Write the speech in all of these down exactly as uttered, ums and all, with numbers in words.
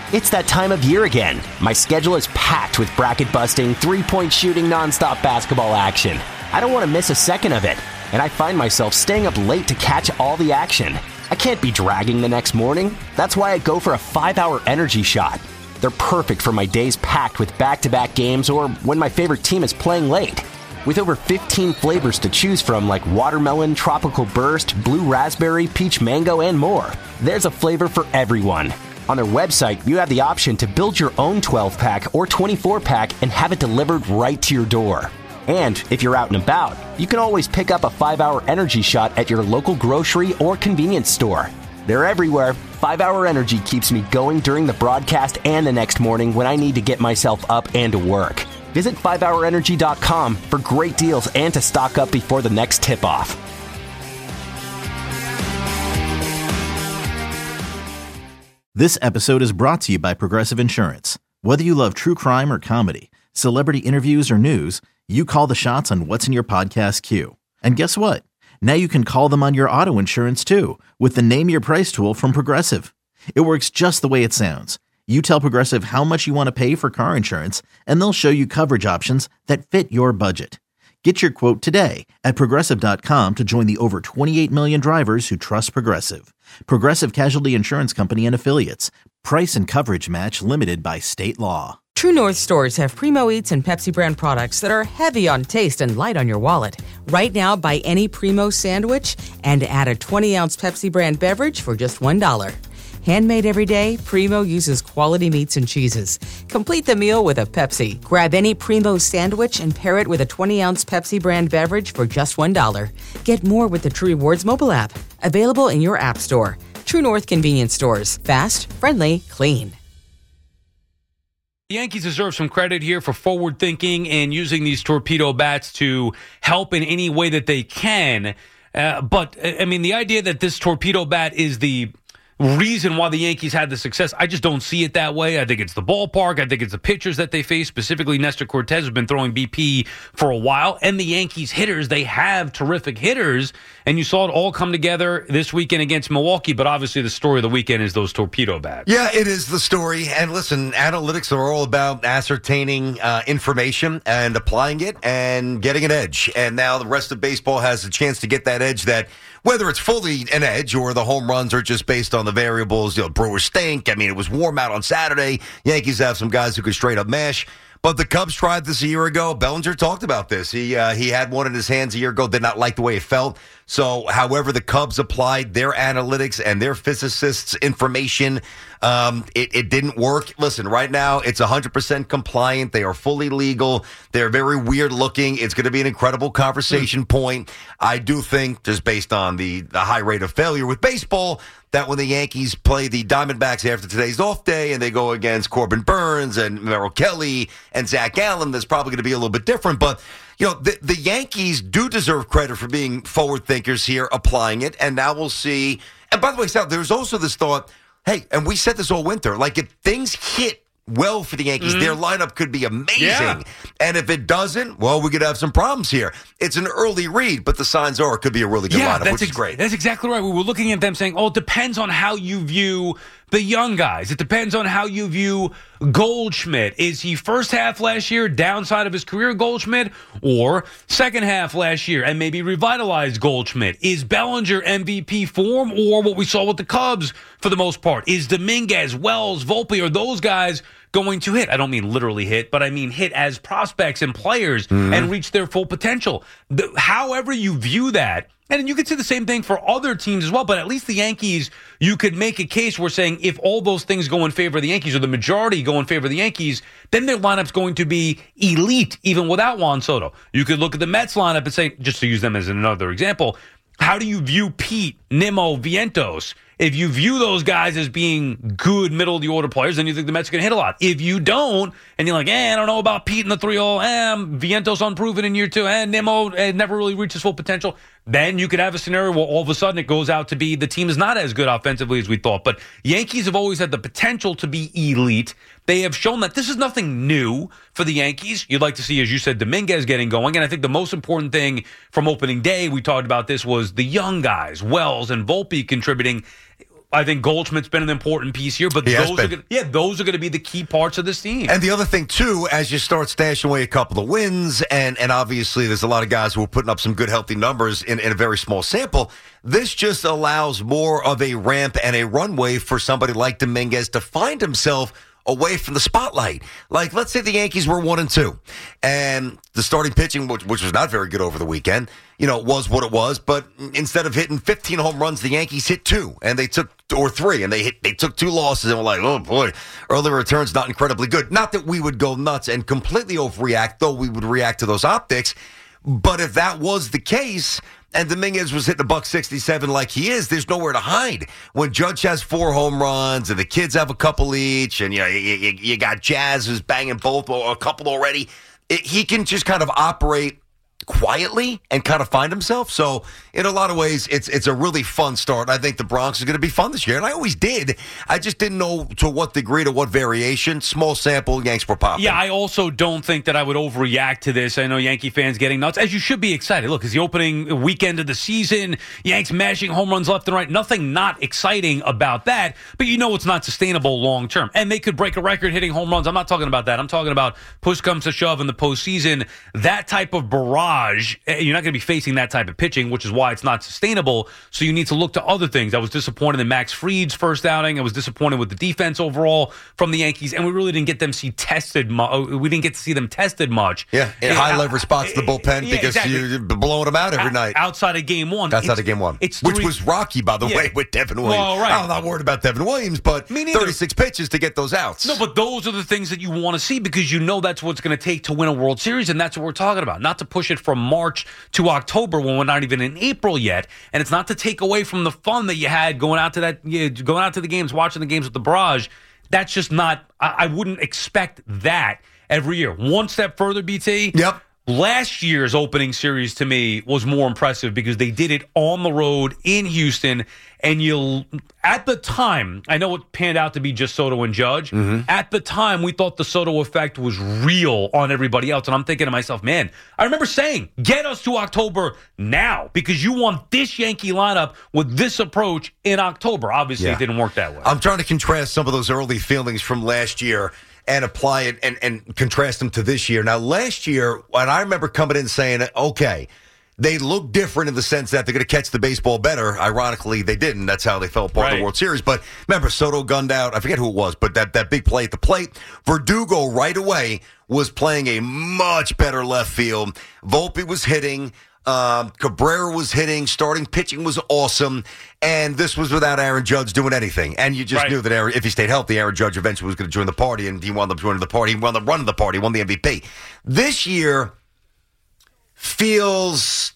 It's that time of year again. My schedule is packed with bracket-busting, three-point shooting, nonstop basketball action. I don't want to miss a second of it, and I find myself staying up late to catch all the action. I can't be dragging the next morning. That's why I go for a five-hour energy shot. They're perfect for my days packed with back-to-back games or when my favorite team is playing late. With over fifteen flavors to choose from like watermelon, tropical burst, blue raspberry, peach mango, and more, there's a flavor for everyone. On their website, you have the option to build your own twelve-pack or twenty-four pack and have it delivered right to your door. And if you're out and about, you can always pick up a five-hour energy shot at your local grocery or convenience store. They're everywhere. five-hour Energy keeps me going during the broadcast and the next morning when I need to get myself up and to work. Visit five hour energy dot com for great deals and to stock up before the next tip-off. This episode is brought to you by Progressive Insurance. Whether you love true crime or comedy, celebrity interviews or news, you call the shots on what's in your podcast queue. And guess what? Now you can call them on your auto insurance too with the Name Your Price tool from Progressive. It works just the way it sounds. You tell Progressive how much you want to pay for car insurance, and they'll show you coverage options that fit your budget. Get your quote today at Progressive dot com to join the over twenty-eight million drivers who trust Progressive. Progressive Casualty Insurance Company and Affiliates. Price and coverage match limited by state law. True North stores have Primo Eats and Pepsi brand products that are heavy on taste and light on your wallet. Right now, buy any Primo sandwich and add a twenty ounce Pepsi brand beverage for just one dollar. Handmade every day, Primo uses quality meats and cheeses. Complete the meal with a Pepsi. Grab any Primo sandwich and pair it with a twenty ounce Pepsi brand beverage for just one dollar. Get more with the True Rewards mobile app. Available in your app store. True North convenience stores. Fast, friendly, clean. The Yankees deserve some credit here for forward thinking and using these torpedo bats to help in any way that they can. Uh, but, I mean, the idea that this torpedo bat is the reason why the Yankees had the success, I just don't see it that way. I think it's the ballpark. I think it's the pitchers that they face, specifically Nestor Cortes, who's been throwing B P for a while, and the Yankees hitters. They have terrific hitters, and you saw it all come together this weekend against Milwaukee, but obviously the story of the weekend is those torpedo bats. Yeah, it is the story. And listen, analytics are all about ascertaining uh, information and applying it and getting an edge. And now the rest of baseball has a chance to get that edge that, whether it's fully an edge or the home runs are just based on the variables, you know, Brewers stink. I mean, it was warm out on Saturday. Yankees have some guys who could straight up mash. But the Cubs tried this a year ago. Bellinger talked about this. He uh, he had one in his hands a year ago, did not like the way it felt. So, however, the Cubs applied their analytics and their physicists' information, um, it, it didn't work. Listen, right now, it's one hundred percent compliant. They are fully legal. They're very weird looking. It's going to be an incredible conversation point. I do think, just based on the, the high rate of failure with baseball, that when the Yankees play the Diamondbacks after today's off day and they go against Corbin Burns and Merrill Kelly and Zach Allen, that's probably going to be a little bit different. But, you know, the, the Yankees do deserve credit for being forward thinkers here, applying it. And now we'll see. And by the way, Sal, there's also this thought, hey, and we said this all winter, like if things hit well for the Yankees, mm-hmm. their lineup could be amazing. Yeah. And if it doesn't, well, we could have some problems here. It's an early read, but the signs are it could be a really good yeah, lineup, that's which ex- is great. That's exactly right. We were looking at them saying, oh, it depends on how you view the young guys. It depends on how you view Goldschmidt. Is he first half last year, downside of his career, Goldschmidt, or second half last year and maybe revitalized Goldschmidt? Is Bellinger M V P form or what we saw with the Cubs for the most part? Is Dominguez, Wells, Volpe, are those guys going to hit? I don't mean literally hit, but I mean hit as prospects and players mm-hmm. and reach their full potential. The, however you view that, and you could say the same thing for other teams as well, but at least the Yankees, you could make a case where saying if all those things go in favor of the Yankees or the majority go in favor of the Yankees, then their lineup's going to be elite even without Juan Soto. You could look at the Mets lineup and say, just to use them as another example, how do you view Pete, Nimmo, Vientos? If you view those guys as being good middle-of-the-order players, then you think the Mets are going to hit a lot. If you don't, and you're like, eh, I don't know about Pete in the three oh, eh, Vientos unproven in year two, and eh, Nimmo eh, never really reached his full potential, then you could have a scenario where all of a sudden it goes out to be the team is not as good offensively as we thought. But Yankees have always had the potential to be elite. They have shown that this is nothing new for the Yankees. You'd like to see, as you said, Dominguez getting going. And I think the most important thing from opening day, we talked about this, was the young guys, Wells and Volpe contributing. I think Goldschmidt's been an important piece here, but He has those are been. gonna, yeah, those are going to be the key parts of this team. And the other thing, too, as you start stashing away a couple of wins, and, and obviously there's a lot of guys who are putting up some good, healthy numbers in, in a very small sample, this just allows more of a ramp and a runway for somebody like Dominguez to find himself away from the spotlight. Like, let's say the Yankees were one and two, and the starting pitching, which, which was not very good over the weekend, you know, was what it was. But instead of hitting fifteen home runs, the Yankees hit two, and they took or three, and they hit, they took two losses, and we're like, oh boy, early returns not incredibly good. Not that we would go nuts and completely overreact, though we would react to those optics. But if that was the case, and Dominguez was hitting a buck sixty-seven like he is, there's nowhere to hide. When Judge has four home runs and the kids have a couple each, and you know you, you, you got Jazz who's banging both or a couple already, it, he can just kind of operate quietly and kind of find himself. So in a lot of ways, it's it's a really fun start. I think the Bronx is going to be fun this year, and I always did. I just didn't know to what degree, to what variation. Small sample, Yanks were popping. Yeah, I also don't think that I would overreact to this. I know Yankee fans getting nuts, as you should be excited. Look, it's the opening weekend of the season. Yanks mashing home runs left and right. Nothing not exciting about that, but you know it's not sustainable long term. And they could break a record hitting home runs. I'm not talking about that. I'm talking about push comes to shove in the postseason. That type of barrage, you're not going to be facing that type of pitching, which is why it's not sustainable. So you need to look to other things. I was disappointed in Max Fried's first outing. I was disappointed with the defense overall from the Yankees, and we really didn't get them see tested. Mu- we didn't get to see them tested much. Yeah, in yeah, high leverage spots, the bullpen, yeah, because exactly. you're blowing them out every O- night. Outside of game one. Outside It's- of game one, It's which three- was rocky, by the Yeah. way, with Devin Williams. Well, right. I'm not worried about Devin Williams, but Me neither. thirty-six pitches to get those outs. No, but those are the things that you want to see because you know that's what's going to take to win a World Series, and that's what we're talking about. Not to push it from March to October when we're not even in April yet, and it's not to take away from the fun that you had going out to that, you know, going out to the games, watching the games with the barrage. That's just not. I, I wouldn't expect that every year. One step further, B T. Yep. Last year's opening series to me was more impressive because they did it on the road in Houston. And you, at the time, I know it panned out to be just Soto and Judge. Mm-hmm. At the time, we thought the Soto effect was real on everybody else. And I'm thinking to myself, man, I remember saying, get us to October now because you want this Yankee lineup with this approach in October. Obviously, Yeah. it didn't work that way. I'm trying to contrast some of those early feelings from last year and apply it and, and contrast them to this year. Now, last year, when I remember coming in saying, okay, they look different in the sense that they're going to catch the baseball better. Ironically, they didn't. That's how they fell apart in Right. the World Series. But remember, Soto gunned out. I forget who it was, but that, that big play at the plate. Verdugo right away was playing a much better left field. Volpe was hitting. Um, Cabrera was hitting. Starting pitching was awesome. And this was without Aaron Judge doing anything. And you just Right. knew that Aaron, if he stayed healthy, Aaron Judge eventually was going to join the party. And he wound up joining the party. He wound up running the party. Won the M V P. This year feels...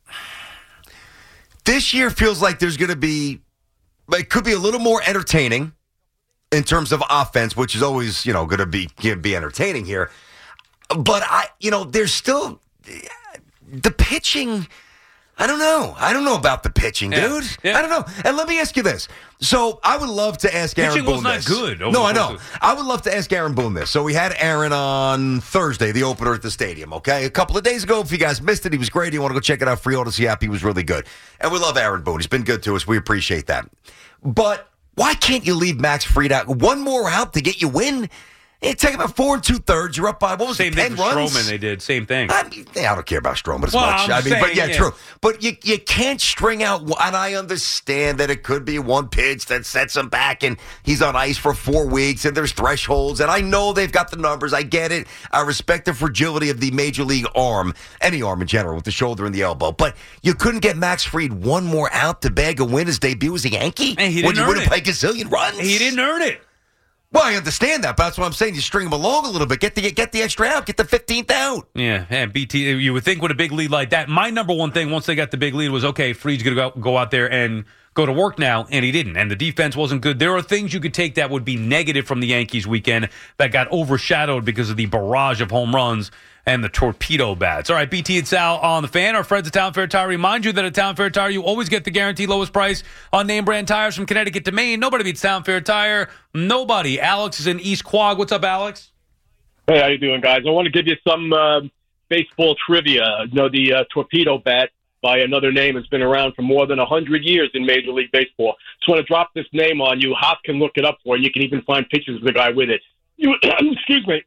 This year feels like there's going to be... It could be a little more entertaining in terms of offense, which is always, you know, going to be be entertaining here. But I, you know, there's still the pitching. I don't know. I don't know about the pitching, Yeah. dude. Yeah. I don't know. And let me ask you this. So I would love to ask Aaron Pitching Boone was not this. good over No, the I know. course of- I would love to ask Aaron Boone this. So we had Aaron on Thursday, the opener at the stadium, okay? A couple of days ago, if you guys missed it, he was great. You want to go check it out, free Odyssey app. He was really good. And we love Aaron Boone. He's been good to us. We appreciate that. But why can't you leave Max Fried out? One more out to get you win? It take about four and two thirds. You're up by, what was Same it, thing ten for runs? Stroman. They did. Same thing. I mean, yeah, I don't care about Stroman as Well, much. I'm I mean, but saying, yeah, yeah. true. But you you can't string out, and I understand that it could be one pitch that sets him back, and he's on ice for four weeks, and there's thresholds, and I know they've got the numbers. I get it. I respect the fragility of the major league arm, any arm in general, with the shoulder and the elbow. But you couldn't get Max Fried one more out to bag a win his debut as a Yankee And he when didn't you earn wouldn't it. play gazillion runs. He didn't earn it. Well, I understand that, but that's what I'm saying. You string him along a little bit. Get the get the extra out. Get the fifteenth out. Yeah, and B T, you would think with a big lead like that, my number one thing once they got the big lead was, okay, Fried's going to go, go out there and go to work now, and he didn't. And the defense wasn't good. There are things you could take that would be negative from the Yankees weekend that got overshadowed because of the barrage of home runs and the torpedo bats. All right, B T and Sal on the Fan. Our friends at Town Fair Tire remind you that at Town Fair Tire, you always get the guaranteed lowest price on name brand tires from Connecticut to Maine. Nobody beats Town Fair Tire. Nobody. Alex is in East Quogue. What's up, Alex? Hey, how you doing, guys? I want to give you some uh, baseball trivia. You know, the uh, torpedo bat. by another name has been around for more than one hundred years in Major League Baseball. Just want to drop this name on you. Hop can look it up for you. You can even find pictures of the guy with it. You, excuse me.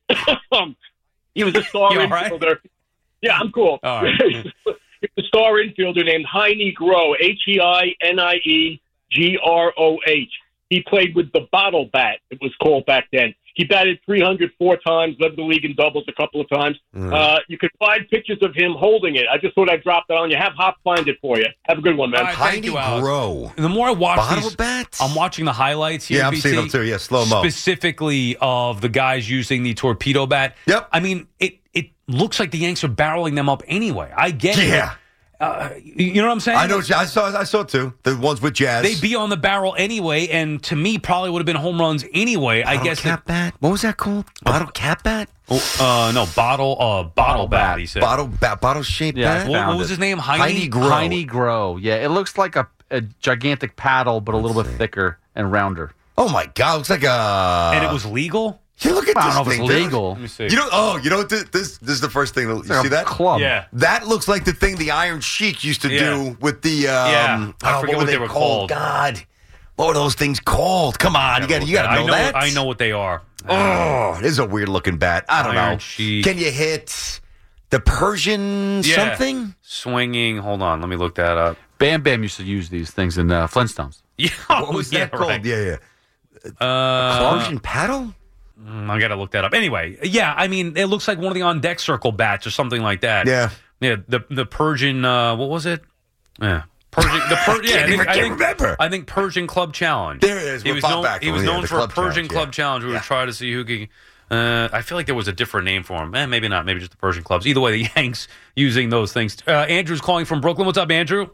He was a star You all infielder. right? Yeah, I'm cool. All right. He was a star infielder named Heine Groh, H E I N I E G R O H. He played with the bottle bat, it was called back then. He batted three hundred four times, led the league in doubles a couple of times. Mm. Uh, you could find pictures of him holding it. I just thought I'd drop that on you. Have Hop find it for you. Have a good one, man. Right, thank you, Alex. Grow. The more I watch Bottle these, bats? I'm watching the highlights here. Yeah, I'm B T, seeing them too. Yeah, slow-mo. Specifically of the guys using the torpedo bat. Yep. I mean, it, it looks like the Yanks are barreling them up anyway. I get it. Yeah. Uh, you know what I'm saying? I know. I saw. I saw too. The ones with Jazz. They'd be on the barrel anyway, and to me, probably would have been home runs anyway. Bottle I guess. cap that, bat. What was that called? Bottle cap bat. Oh, uh, no, bottle, uh, bottle, bottle bat, bat. He said. Bottle bat. Bottle shaped Yeah, bat. What, what was his name? Heine, Heine Groh. Heine Groh. Yeah, it looks like a, a gigantic paddle, but a little bit thicker and rounder. Oh my God! It looks like a. And it was legal. You look at I this don't know if thing. it's dude. legal. Let me see. You know. Oh, you know what? This this, this is the first thing. That, you It's like see a that? club. Yeah. That looks like the thing the Iron Sheik used to Yeah. do with the. Um, Yeah, I oh, forget what, what they were called. God, what were those things called? Come on, you got you got to I know, know. that. I know what they are. Oh, it is a weird looking bat. I don't Iron know. Sheik. Can you hit the Persian Yeah. something? Swinging. Hold on. Let me look that up. Bam Bam used to use these things in uh, Flintstones. Yeah. What was yeah, that called? right. Yeah, yeah. Uh, Persian paddle? Mm, I got to look that up. Anyway, yeah, I mean, it looks like one of the on deck circle bats or something like that. Yeah. Yeah, the the Persian, uh, what was it? Yeah. Persian, the per, yeah, I can't think, even- I can't think, remember. I think Persian Club Challenge. There it is. He We're was Bob known, back he from, was yeah, known the for a Club Persian Challenge, Club yeah. Challenge. We Yeah. would try to see who could. Uh, I feel like there was a different name for him. Eh, maybe not. Maybe just the Persian clubs. Either way, the Yanks using those things. Uh, Andrew's calling from Brooklyn. What's up, Andrew?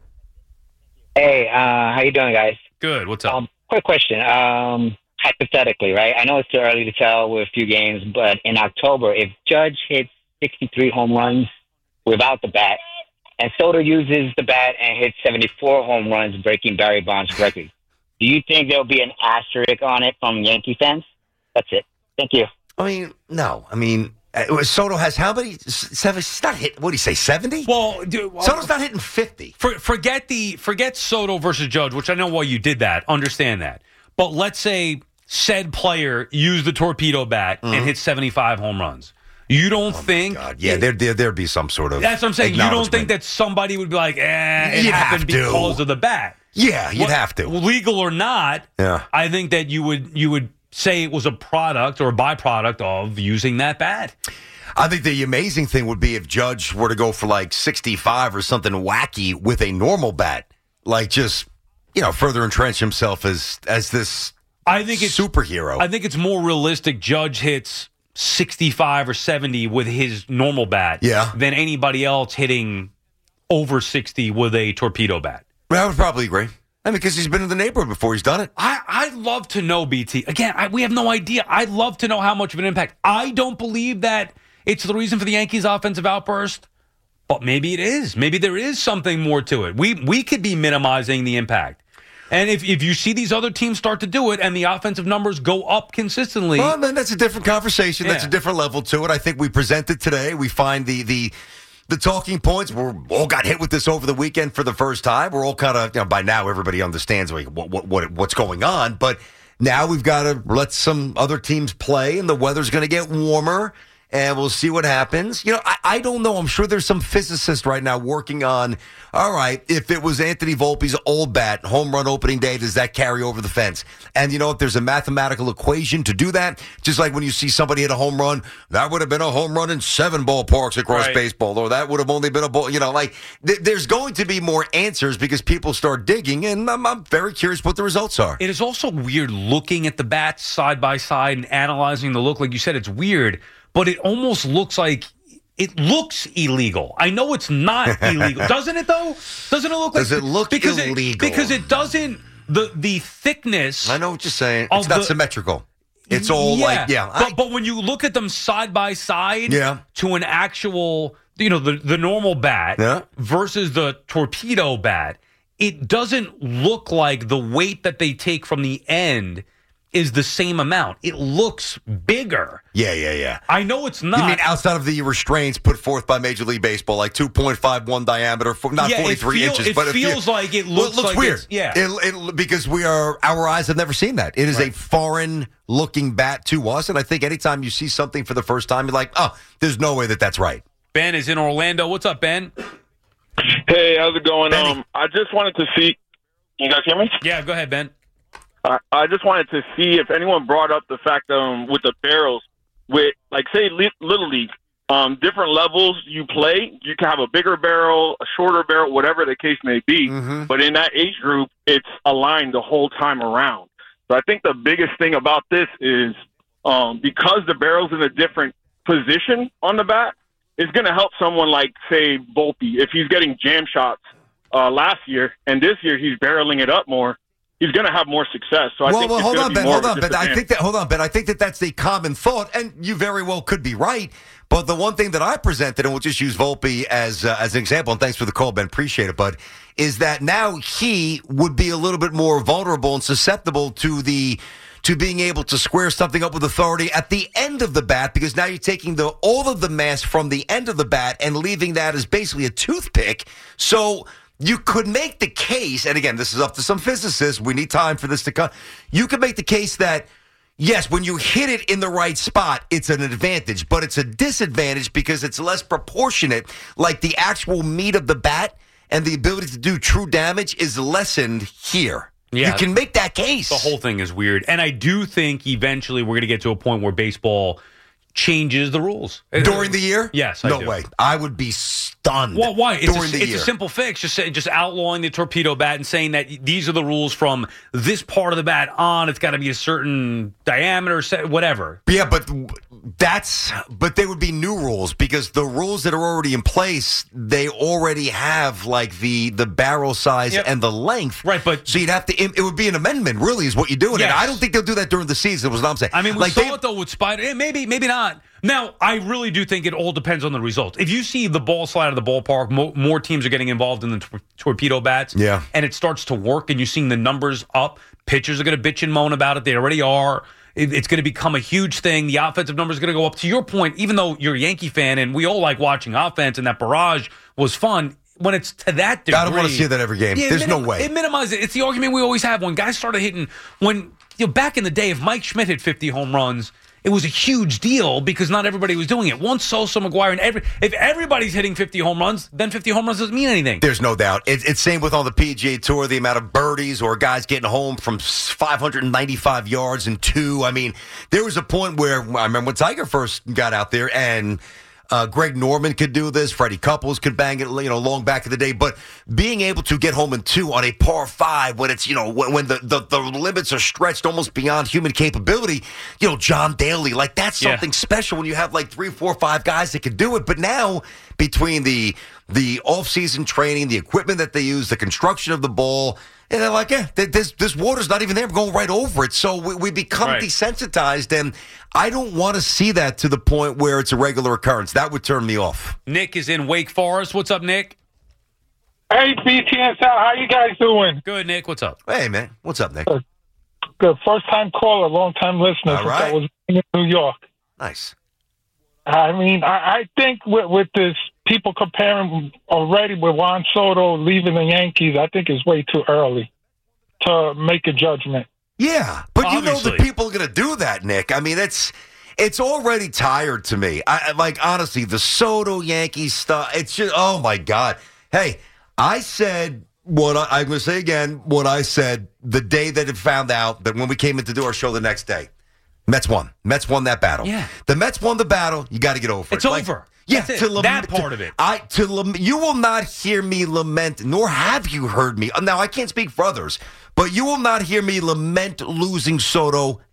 Hey, uh, how you doing, guys? Good. What's up? Um, quick question. Um, hypothetically, right? I know it's too early to tell with a few games, but in October, if Judge hits sixty-three home runs without the bat, and Soto uses the bat and hits seventy-four home runs, breaking Barry Bonds' record, do you think there'll be an asterisk on it from Yankee fans? That's it. Thank you. I mean, no. I mean, uh, Soto has how many? Seven. He's not hit. What do you say? Seventy? well, dude, well, Soto's not hitting fifty. For, forget the forget Soto versus Judge, which I know why you did that. Understand that. But let's say said player used the torpedo bat and hit seventy-five home runs. You don't think? God, yeah, there, there, there'd be some sort of. That's what I'm saying. You don't acknowledgement. think that somebody would be like, eh, it You'd happened have to. because of the bat. Yeah, you'd What- have to. legal or not. Yeah. I think that you would you would say it was a product or a byproduct of using that bat. I think the amazing thing would be if Judge were to go for like sixty-five or something wacky with a normal bat, like just you know further entrench himself as as this I think it's superhero. I think it's more realistic. Judge hits sixty-five or seventy with his normal bat, Yeah. than anybody else hitting over sixty with a torpedo bat. I would probably agree. I mean, because he's been in the neighborhood before. He's done it. I, I'd love to know, B T. Again, I, we have no idea. I'd love to know how much of an impact. I don't believe that it's the reason for the Yankees' offensive outburst, but maybe it is. Maybe there is something more to it. We we could be minimizing the impact. And if, if you see these other teams start to do it and the offensive numbers go up consistently. Well, then that's a different conversation. That's Yeah. a different level to it. I think we presented today. We find the the the talking points. We all got hit with this over the weekend for the first time. We're all kind of, you know, by now everybody understands like, what, what what what's going on. But now we've got to let some other teams play, and the weather's going to get warmer. And we'll see what happens. You know, I, I don't know. I'm sure there's some physicists right now working on, all right, if it was Anthony Volpe's old bat, home run opening day, does that carry over the fence? And, you know, if there's a mathematical equation to do that, just like when you see somebody hit a home run, that would have been a home run in seven ballparks across Right. baseball, or that would have only been a ball, you know, like th- there's going to be more answers because people start digging, and I'm, I'm very curious what the results are. It is also weird looking at the bats side by side and analyzing the look. Like you said, it's weird, but it almost looks like it looks illegal. I know it's not illegal. Doesn't it, though? Doesn't it look like Does it look because illegal? It, because it doesn't, the, the thickness. I know what you're saying. Of It's not the- symmetrical. It's all like, yeah. I- But, but when you look at them side by side Yeah. to an actual, you know, the, the normal bat Yeah. versus the torpedo bat, it doesn't look like the weight that they take from the end is the same amount. It looks bigger. Yeah, yeah, yeah. I know it's not. You mean outside of the restraints put forth by Major League Baseball, like two point five one diameter, not yeah, forty-three it feel, inches. It but feels you, like it well, looks, it looks like weird. It's, yeah, it, it, because we are our eyes have never seen that. It is right. a foreign-looking bat to us, and I think anytime you see something for the first time, you're like, oh, there's no way that that's right. Ben is in Orlando. What's up, Ben? Hey, how's it going? Benny. Um, I just wanted to see. You guys hear me? Yeah, go ahead, Ben. Uh, I just wanted to see if anyone brought up the fact um with the barrels, with like say li- Little League, um different levels you play, you can have a bigger barrel, a shorter barrel, whatever the case may be. Mm-hmm. But in that age group, it's aligned the whole time around. So I think the biggest thing about this is um because the barrel's in a different position on the bat, it's going to help someone like say Volpe if he's getting jam shots uh, last year and this year he's barreling it up more. He's going to have more success. So I well, think well, it's hold gonna on, be Ben. more Hold of a on, Ben. I disadvantage. think that. Hold on, Ben. I think that that's the common thought, and you very well could be right. But the one thing that I presented, and we'll just use Volpe as uh, as an example, and thanks for the call, Ben. Appreciate it, bud. Is that now he would be a little bit more vulnerable and susceptible to the to being able to square something up with authority at the end of the bat, because now you're taking the all of the mass from the end of the bat and leaving that as basically a toothpick. So you could make the case, and again, this is up to some physicists. We need time for this to come. You could make the case that, yes, when you hit it in the right spot, it's an advantage, but it's a disadvantage because it's less proportionate. Like the actual meat of the bat and the ability to do true damage is lessened here. Yeah. You can make that case. The whole thing is weird. And I do think eventually we're going to get to a point where baseball changes the rules. During the year? Yes, I no do. way. I would be stunned. Well, why? It's, during a, the it's year. a simple fix. Just say, just outlawing the torpedo bat and saying that these are the rules from this part of the bat on. It's got to be a certain diameter, whatever. Yeah, but that's but they would be new rules because the rules that are already in place, they already have like the the barrel size Yep. and the length. Right, but so you'd have to. It would be an amendment, really, is what you're doing. Yes. And I don't think they'll do that during the season. Was what I'm saying. I mean, we like saw they- it though with Spider. eh, Maybe, maybe not. Now, I really do think it all depends on the result. If you see the ball slide out of the ballpark, mo- more teams are getting involved in the tor- torpedo bats. Yeah. And it starts to work, and you're seeing the numbers up. Pitchers are going to bitch and moan about it. They already are. It, it's going to become a huge thing. The offensive numbers are going to go up. To your point, even though you're a Yankee fan, and we all like watching offense, and that barrage was fun, when it's to that degree. I don't want to see that every game. Yeah, There's minim- no way. It minimizes it. It's the argument we always have when guys started hitting. When you know, back in the day, if Mike Schmidt hit fifty home runs, it was a huge deal because not everybody was doing it. Once Sosa, McGuire, and every if everybody's hitting fifty home runs, then fifty home runs doesn't mean anything. There's no doubt. It, it's same with on the P G A Tour, the amount of birdies or guys getting home from five hundred ninety-five yards and two. I mean, there was a point where I remember when Tiger first got out there and uh, Greg Norman could do this. Freddie Couples could bang it, you know, long back in the day. But being able to get home in two on a par five when it's, you know, when, when the, the, the limits are stretched almost beyond human capability, you know, John Daly, like that's Yeah. something special when you have like three, four, five guys that can do it. But now between the the off-season training, the equipment that they use, the construction of the ball, and they're like, yeah, th- this this water's not even there. We're going right over it. So we, we become Right. desensitized, and I don't want to see that to the point where it's a regular occurrence. That would turn me off. Nick is in Wake Forest. What's up, Nick? Hey, B T and Sal, how you guys doing? Good, Nick. What's up? Hey, man. What's up, Nick? Good. First time caller, long time listener. All since right. I was in New York. Nice. I mean, I, I think with, with this, people comparing already with Juan Soto leaving the Yankees, I think it's way too early to make a judgment. Yeah, but you know Obviously. the people are going to do that, Nick. I mean, it's it's already tired to me. I I- like honestly, the Soto Yankees stuff. It's just oh my god. Hey, I said what I, I'm going to say again. What I said the day that it found out that when we came in to do our show the next day, Mets won. Mets won that battle. Yeah. The Mets won the battle. You got to get over It's it. Like, over. Yeah, That's it. to lam- That part to- of it. I to lam- you will not hear me lament, nor have you heard me. Now I can't speak for others, but you will not hear me lament losing Soto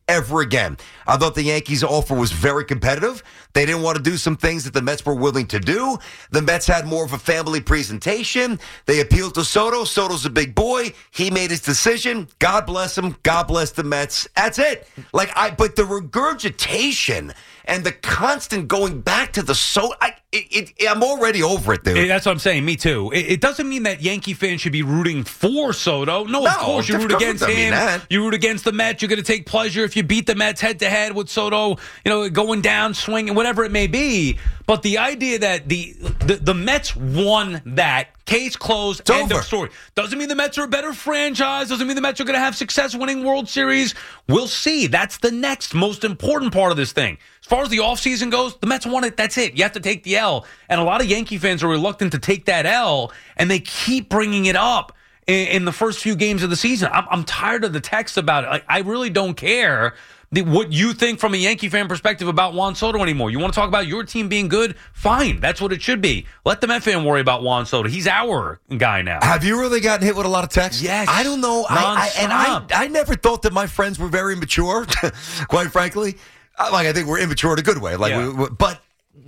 ever again. I thought the Yankees' offer was very competitive. They didn't want to do some things that the Mets were willing to do. The Mets had more of a family presentation. They appealed to Soto. Soto's a big boy. He made his decision. God bless him. God bless the Mets. That's it. Like I, but the regurgitation and the constant going back to the so, I, it, it, I'm already over it, dude. That's what I'm saying. Me too. It, it doesn't mean that Yankee fans should be rooting for Soto. No, No, of course you of root course against I mean him. that. You root against the Mets. You're going to take pleasure if you beat the Mets head to head with Soto. You know, going down, swinging, whatever it may be. But the idea that the the, the Mets won that. Case closed. It's End over. of story. Doesn't mean the Mets are a better franchise. Doesn't mean the Mets are going to have success winning World Series. We'll see. That's the next most important part of this thing. As far as the offseason goes, the Mets won it. That's it. You have to take the L. And a lot of Yankee fans are reluctant to take that L, and they keep bringing it up in, in the first few games of the season. I'm, I'm tired of the text about it. Like, I really don't care the, what you think from a Yankee fan perspective about Juan Soto anymore. You want to talk about your team being good? Fine. That's what it should be. Let the Met fan worry about Juan Soto. He's our guy now. Have you really gotten hit with a lot of texts? Yes. I don't know. I, I, and I, Nonstop. I never thought that my friends were very immature, quite frankly. I- Like, I think we're immature in a good way. Like, Yeah. we, we- but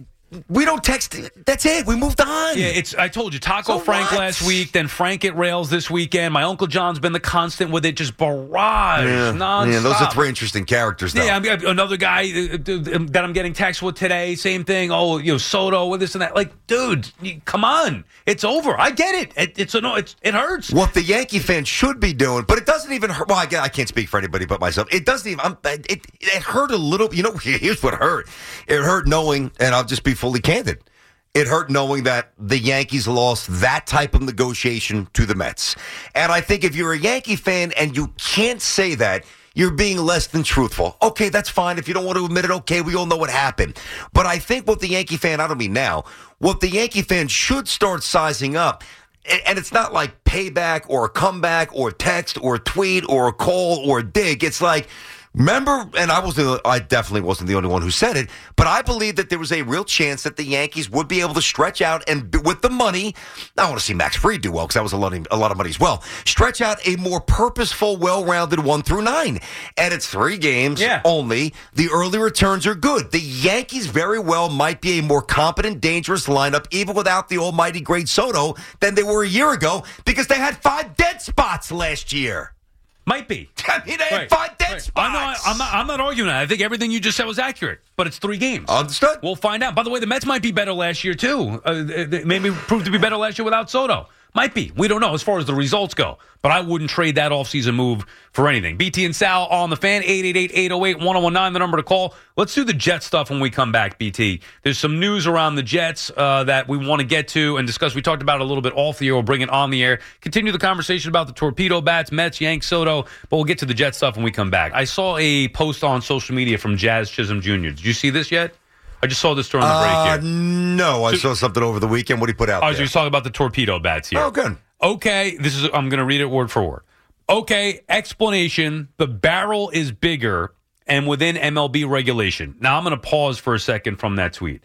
we don't text. That's it. We moved on. Yeah, it's. I told you, Taco So Frank what? last week, then Frank at Rails this weekend. My Uncle John's been the constant with it, just barrage, Yeah. nonstop. Yeah, those are three interesting characters, though. Yeah, I mean, another guy uh, uh, that I'm getting text with today, same thing. Oh, you know, Soto with this and that. Like, dude, you- come on, it's over. I get it. it it's a no. It's it hurts. What the Yankee fans should be doing, but it doesn't even hurt. Well, I, I can't speak for anybody but myself. It doesn't even. I'm, it, it hurt a little. You know, here's what hurt. It hurt knowing, and I'll just be fully candid. It hurt knowing that the Yankees lost that type of negotiation to the Mets. And I think if you're a Yankee fan and you can't say that, you're being less than truthful. Okay, that's fine. If you don't want to admit it, okay, we all know what happened. But I think what the Yankee fan, I don't mean now, what the Yankee fan should start sizing up, and and it's not like payback or a comeback or text or tweet or a call or a dig. It's like, remember, and I was the, I definitely wasn't the only one who said it, but I believe that there was a real chance that the Yankees would be able to stretch out and with the money, I want to see Max Fried do well because that was a lot, of, a lot of money as well, stretch out a more purposeful, well-rounded one through nine. And it's three games Yeah. only. The early returns are good. The Yankees very well might be a more competent, dangerous lineup, even without the almighty great Soto, than they were a year ago because they had five dead spots last year. Might be. I mean, they had Right, five dead right. spots. I'm not, I'm, not, I'm not arguing that. I think everything you just said was accurate, but it's three games. Understood. We'll find out. By the way, the Mets might be better last year, too. Uh, they maybe proved to be better last year without Soto. Might be. We don't know as far as the results go. But I wouldn't trade that offseason move for anything. B T and Sal on the Fan, eight eight eight, eight oh eight, one oh one nine, the number to call. Let's do the Jets stuff when we come back, B T. There's some news around the Jets uh, that we want to get to and discuss. We talked about it a little bit off the air. We'll bring it on the air. Continue the conversation about the torpedo bats, Mets, Yanks, Soto. But we'll get to the Jets stuff when we come back. I saw a post on social media from Jazz Chisholm Junior Did you see this yet? I just saw this during the break Uh, here. no, I saw something over the weekend. What did he put out I was there? just talking about the torpedo bats here. Oh, good. Okay, this is I'm going to read it word for word. Okay, explanation, the barrel is bigger and within M L B regulation. Now I'm going to pause for a second from that tweet.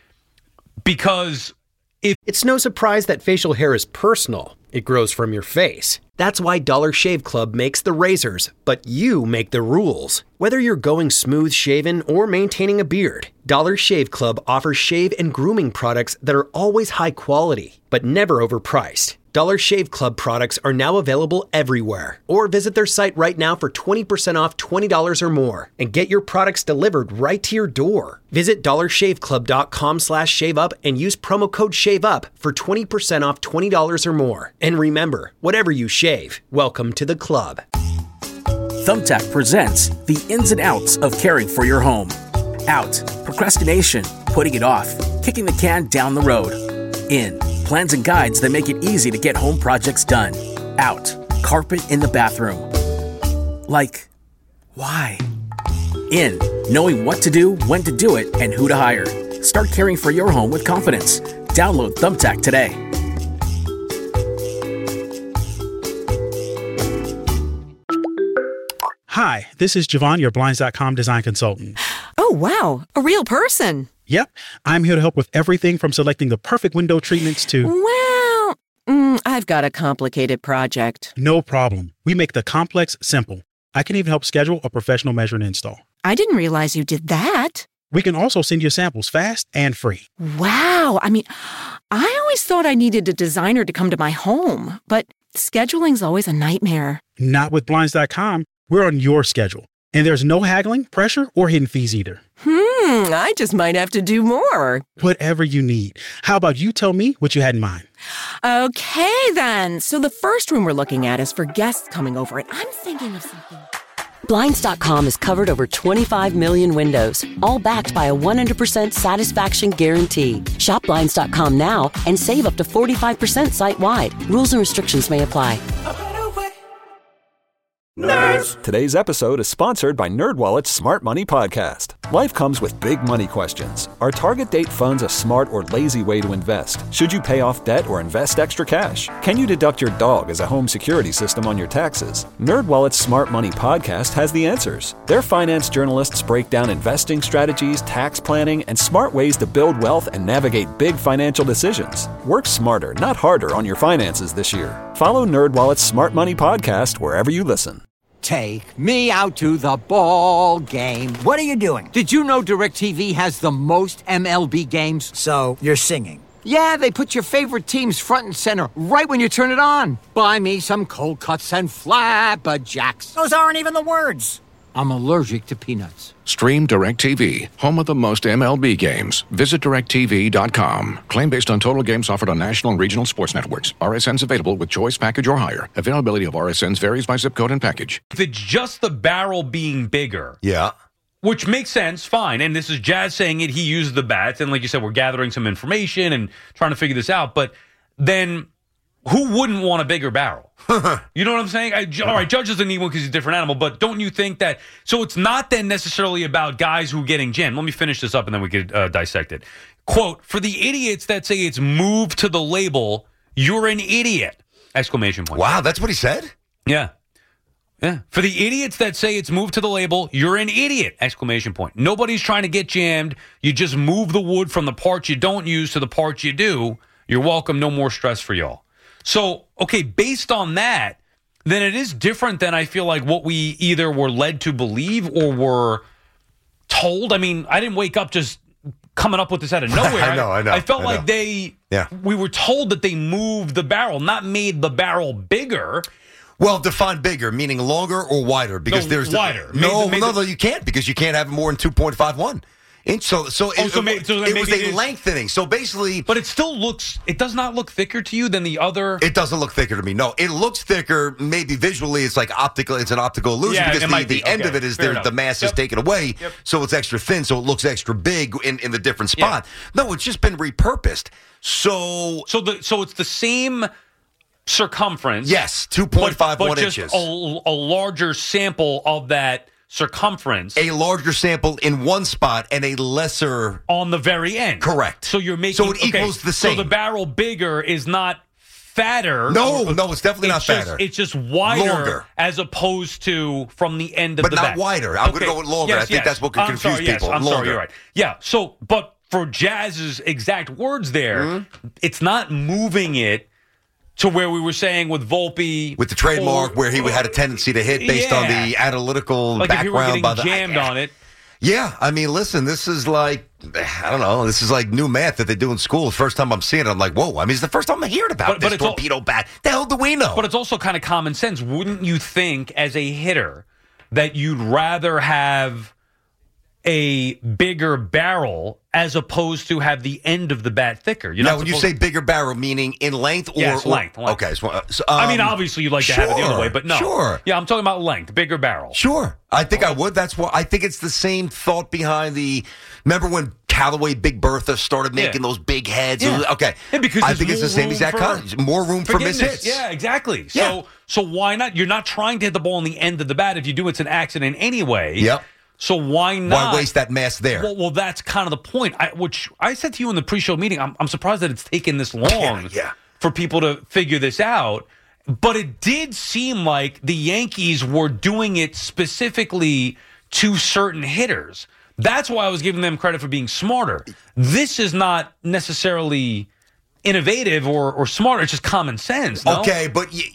Because if It's no surprise that facial hair is personal. It grows from your face. That's why Dollar Shave Club makes the razors, but you make the rules. Whether you're going smooth shaven or maintaining a beard, Dollar Shave Club offers shave and grooming products that are always high quality, but never overpriced. Dollar Shave Club products are now available everywhere. Or visit their site right now for twenty percent off twenty dollars or more and get your products delivered right to your door. Visit dollarshaveclub.com slash shave up and use promo code SHAVEUP for twenty percent off twenty dollars or more. And remember, whatever you shave, welcome to the club. Thumbtack presents the ins and outs of caring for your home. Out, procrastination, putting it off, kicking the can down the road. In, plans and guides that make it easy to get home projects done. Out, carpet in the bathroom. Like, why? In, knowing what to do, when to do it, and who to hire. Start caring for your home with confidence. Download Thumbtack today. Hi, this is Javon, your Blinds dot com design consultant. Oh, wow. A real person. Yep, I'm here to help with everything from selecting the perfect window treatments to... Well, mm, I've got a complicated project. No problem. We make the complex simple. I can even help schedule a professional measure and install. I didn't realize you did that. We can also send you samples fast and free. Wow. I mean, I always thought I needed a designer to come to my home, but scheduling's always a nightmare. Not with Blinds dot com. We're on your schedule. And there's no haggling, pressure, or hidden fees either. Hmm, I just might have to do more. Whatever you need. How about you tell me what you had in mind? Okay, then. So the first room we're looking at is for guests coming over, and I'm thinking of something. Blinds dot com has covered over twenty-five million windows, all backed by a one hundred percent satisfaction guarantee. Shop Blinds dot com now and save up to forty-five percent site-wide. Rules and restrictions may apply. Nerds! Today's episode is sponsored by NerdWallet's Smart Money Podcast. Life comes with big money questions. Are target date funds a smart or lazy way to invest? Should you pay off debt or invest extra cash? Can you deduct your dog as a home security system on your taxes? NerdWallet's Smart Money Podcast has the answers. Their finance journalists break down investing strategies, tax planning, and smart ways to build wealth and navigate big financial decisions. Work smarter, not harder on your finances this year. Follow NerdWallet's Smart Money Podcast wherever you listen. Take me out to the ball game. What are you doing? Did you know DirecTV has the most M L B games? So, you're singing. Yeah, they put your favorite teams front and center right when you turn it on. Buy me some cold cuts and flapjacks. Those aren't even the words. I'm allergic to peanuts. Stream DirecTV, home of the most M L B games. Visit direct T V dot com. Claim based on total games offered on national and regional sports networks. R S Ns available with choice package or higher. Availability of R S Ns varies by zip code and package. If it's just the barrel being bigger. Yeah. Which makes sense, fine. And this is Jazz saying it. He used the bats. And like you said, we're gathering some information and trying to figure this out. But then who wouldn't want a bigger barrel? You know what I'm saying? I, all right, Judge doesn't need one because he's a different animal, but don't you think that... So it's not then necessarily about guys who are getting jammed. Let me finish this up and then we could uh, dissect it. Quote, for the idiots that say it's moved to the label, you're an idiot! Exclamation point. Wow, that's what he said? Yeah. Yeah. For the idiots that say it's moved to the label, you're an idiot! Exclamation point. Nobody's trying to get jammed. You just move the wood from the parts you don't use to the parts you do. You're welcome. No more stress for y'all. So, okay, based on that, then it is different than I feel like what we either were led to believe or were told. I mean, I didn't wake up just coming up with this out of nowhere. I know, I know. I felt I know. like they, yeah. we were told that they moved the barrel, not made the barrel bigger. Well, define bigger, meaning longer or wider? Because No, there's wider. The, no, Made the- made no, the- no, you can't because you can't have more than two point five one. Inch, so, so, Oh, it, so may- so then it was maybe a it is- lengthening. So basically, But it still looks, it does not look thicker to you than the other. it doesn't look thicker to me. No, it looks thicker. Maybe visually, it's like optical. It's an optical illusion Yeah, because it the, might the be. end Okay, of it is fair there. enough. The mass is Yep. taken away, Yep. so it's extra thin. So it looks extra big in, in the different spot. No, it's just been repurposed. So, so the so it's the same circumference. Yes, two point five one but, but just inches. A, a larger sample of that circumference. A larger sample in one spot and a lesser on the very end. Correct. So you're making So it okay, equals the same. So the barrel bigger is not fatter. No, no, it's definitely not It's just- fatter. It's just wider Longer. as opposed to from the end of But the not back. wider. I'm gonna Okay. go with longer. I Yes, think yes. that's what could I'm confuse sorry, yes. people. I'm sorry, Longer. you're right. Yeah. So, but for Jazz's exact words there, Mm-hmm. it's not moving it to where we were saying with Volpe. With the trademark, or- where he had a tendency to hit based on Yeah. the analytical Like if you were background getting by the jammed on it. Yeah, I mean, listen, this is like I don't know, this is like new math that they do in school. First time I'm seeing it, I'm like, whoa! I mean, it's the first time I'm hearing about But- but this it's al- torpedo bat. The hell do we know? But it's also kind of common sense. Wouldn't you think, as a hitter, that you'd rather have a bigger barrel as opposed to have the end of the bat thicker? You're now, not when you supposed- say bigger barrel, meaning in length or, Yes, or- length, length. Okay, so, uh, so, I mean, um, obviously you'd like to have it the other sure, way, but no. Sure. Yeah, I'm talking about length, bigger barrel. Sure. I think I would. That's why I think it's the same thought behind the. Remember when Callaway Big Bertha started making Yeah. those big heads? Yeah. Okay. Yeah, because I there's think it's the more same room exact for concept. More room for forgiveness. mishits. Yeah, exactly. Yeah. So so why not? You're not trying to hit the ball on the end of the bat. If you do, it's an accident anyway. Yep. So why not? Why waste that mass there? Well, well, that's kind of the point. I, which I said to you in the pre-show meeting. I'm, I'm surprised that it's taken this long Yeah, yeah. for people to figure this out. But it did seem like the Yankees were doing it specifically to certain hitters. That's why I was giving them credit for being smarter. This is not necessarily innovative or, or smart. It's just common sense. No? Okay, but y-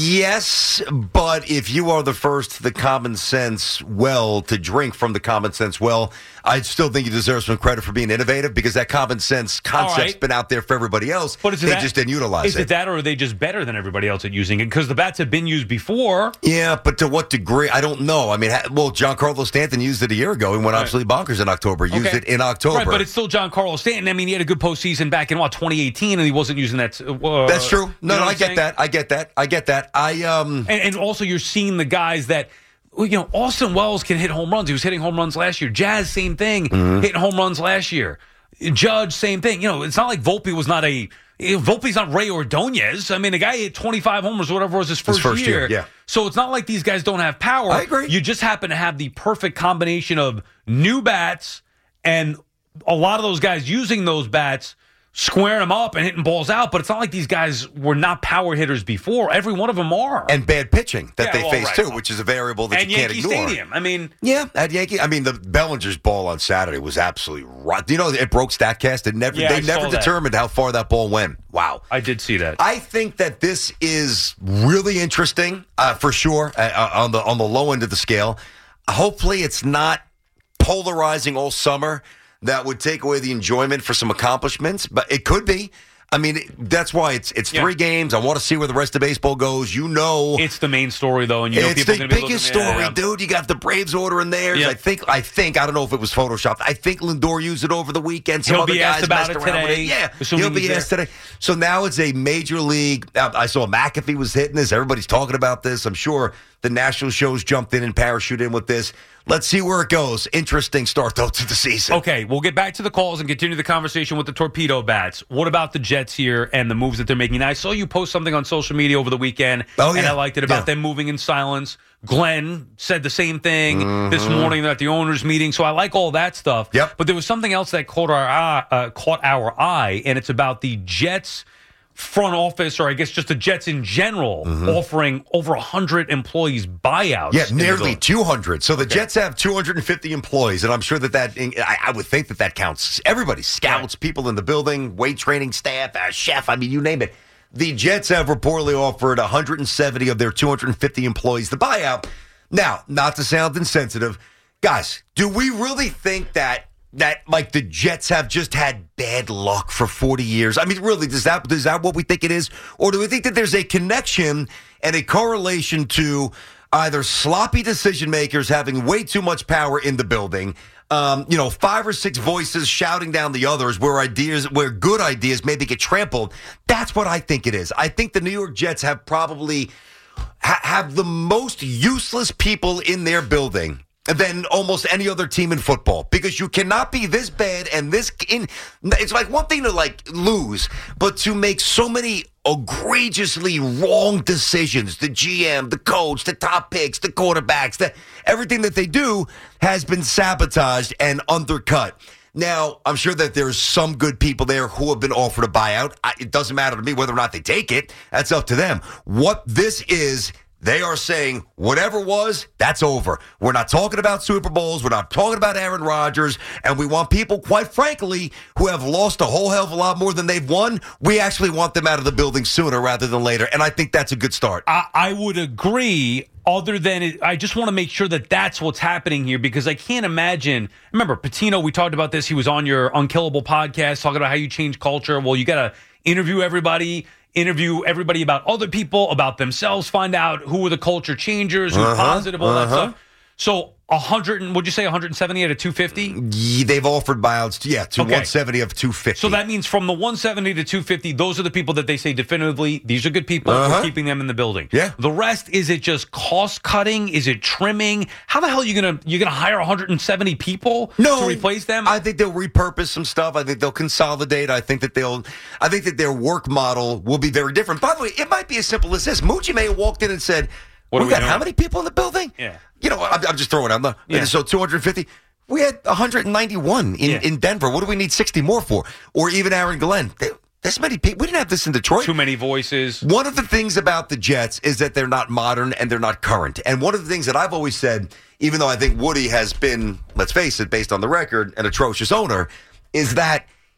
yes, but if you are the first, the common sense well to drink from the common sense well, I still think you deserve some credit for being innovative because that common sense concept's right. been out there for everybody else. But is it they that, just didn't utilize is it. Is it that, or are they just better than everybody else at using it? Because the bats have been used before. Yeah, but to what degree? I don't know. I mean, ha- well, Giancarlo Stanton used it a year ago and went Right. absolutely bonkers in October. Used Okay. it in October. Right, but it's still Giancarlo Stanton. I mean, he had a good postseason back in, what, twenty eighteen, and he wasn't using that. Uh, That's true. No, you know no, I what I'm get saying? that. I get that. I get that. I um, and, and also you're seeing the guys that. You know, Austin Wells can hit home runs. He was hitting home runs last year. Jazz, same thing, Mm-hmm. hitting home runs last year. Judge, same thing. You know, it's not like Volpe was not a. Volpe's not Ray Ordonez. I mean, the guy hit twenty-five homers or whatever was his first, His first year, yeah. So it's not like these guys don't have power. I agree. You just happen to have the perfect combination of new bats and a lot of those guys using those bats, squaring them up and hitting balls out. But it's not like these guys were not power hitters before. Every one of them are. and bad pitching that Yeah, they well, face right. too, which is a variable that and you can't Yankee ignore. Stadium. I mean, Yeah, at Yankee. I mean, the Bellinger's ball on Saturday was absolutely right. You know, it broke StatCast. It never. Yeah, they I never saw that. determined how far that ball went. Wow. I did see that. I think that this is really interesting uh, for sure uh, on the on the low end of the scale. Hopefully, it's not polarizing all summer. That would take away the enjoyment for some accomplishments, but it could be. I mean, that's why it's it's Yeah. three games. I want to see where the rest of baseball goes. You know, It's the main story, though, and you know it's people are the going to be biggest looking, story, yeah. dude. You got the Braves ordering theirs. Yeah. I think. I think. I don't know if it was photoshopped. I think Lindor used it over the weekend. Some He'll other be guys asked about messed it around with today, it. Yeah, assuming he'll be he's asked today. So now it's a major league. uh, I saw McAfee was hitting this. Everybody's talking about this. I'm sure the national shows jumped in and parachuted in with this. Let's see where it goes. Interesting start though to the season. Okay, we'll get back to the calls and continue the conversation with the torpedo bats. What about the Jets here and the moves that they're making? Now, I saw you post something on social media over the weekend, Oh, and yeah. I liked it about Yeah. them moving in silence. Glenn said the same thing Mm-hmm. this morning at the owners' meeting, so I like all that stuff. Yep. But there was something else that caught our eye, uh, caught our eye, and it's about the Jets front office, or I guess just the Jets in general, offering over one hundred employees buyouts. Mm-hmm. Yeah, in the nearly building. two hundred. So the Okay. Jets have two hundred fifty employees, and I'm sure that that I, I would think that that counts everybody, scouts, people in the building, weight training staff, uh, chef. I mean, you name it. The Jets have reportedly offered one hundred seventy of their two hundred fifty employees the buyout. Now, not to sound insensitive, guys, do we really think that that like the Jets have just had bad luck for forty years? I mean, really, is that is that what we think it is, or do we think that there's a connection and a correlation to either sloppy decision makers having way too much power in the building, um, you know, five or six voices shouting down the others where ideas, where good ideas maybe get trampled? That's what I think it is. I think the New York Jets have probably ha- have the most useless people in their building than almost any other team in football, because you cannot be this bad and this in. It's like one thing to like lose, but to make so many egregiously wrong decisions. The G M, the coach, the top picks, the quarterbacks, the everything that they do has been sabotaged and undercut. Now, I'm sure that there's some good people there who have been offered a buyout. I, it doesn't matter to me whether or not they take it. That's up to them. What this is, they are saying whatever was, that's over. We're not talking about Super Bowls. We're not talking about Aaron Rodgers. And we want people, quite frankly, who have lost a whole hell of a lot more than they've won. We actually want them out of the building sooner rather than later. And I think that's a good start. I, I would agree. Other than it, I just want to make sure that that's what's happening here, because I can't imagine. Remember, Patino, we talked about this. He was on your Unkillable podcast talking about how you change culture. Well, you got to interview everybody, interview everybody about other people, about themselves, find out who are the culture changers, who's Uh-huh, positive, all that uh-huh. stuff. So one hundred, and would you say one hundred seventy out of two fifty? Yeah, they've offered buyouts, to, yeah, to Okay. one seventy of two fifty. So that means from the one seventy to two fifty, those are the people that they say definitively, these are good people. Uh-huh. We're keeping them in the building. Yeah. The rest, is it just cost cutting? Is it trimming? How the hell are you gonna you gonna hire one hundred seventy people No, to replace them? I think they'll repurpose some stuff. I think they'll consolidate. I think that they'll. I think that their work model will be very different. By the way, it might be as simple as this: Moochie may have walked in and said, What are "We we got doing?" how many people in the building?" Yeah. You know, I'm, I'm just throwing out. The, Yeah. So two hundred fifty. We had one hundred ninety-one in, Yeah. in Denver. What do we need sixty more for? Or even Aaron Glenn. They, this many people. We didn't have this in Detroit. Too many voices. One of the things about the Jets is that they're not modern and they're not current. And one of the things that I've always said, even though I think Woody has been, let's face it, based on the record, an atrocious owner, is that